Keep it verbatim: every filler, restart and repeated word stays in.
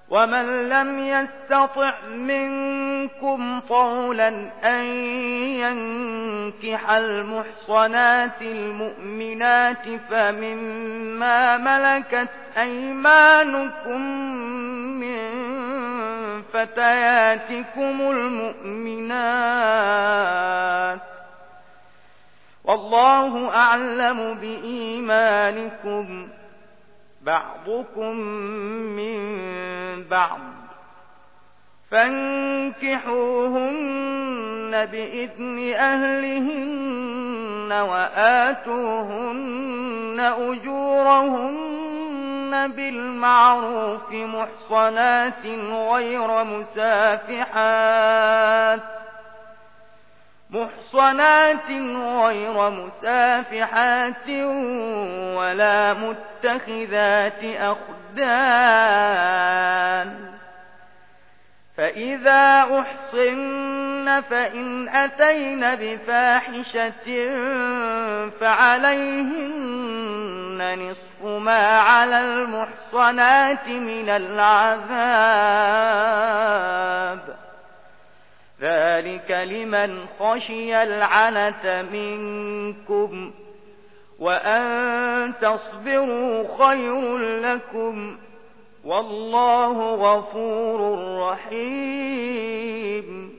ومن لم يستطع منكم طولا أن ينكح المحصنات المؤمنات فمما ملكت أيمانكم من فتياتكم المؤمنات والله أعلم بإيمانكم بعضكم من بعض فانكحوهن بإذن أهلهن وآتوهن أجورهن بالمعروف محصنات غير مسافحات محصنات غير مسافحات ولا متخذات أخدان فإذا أحصن فإن أتين بفاحشة فعليهن نصف ما على المحصنات من العذاب ذلك لمن خشي العنة منكم وأن تصبروا خير لكم والله غفور رحيم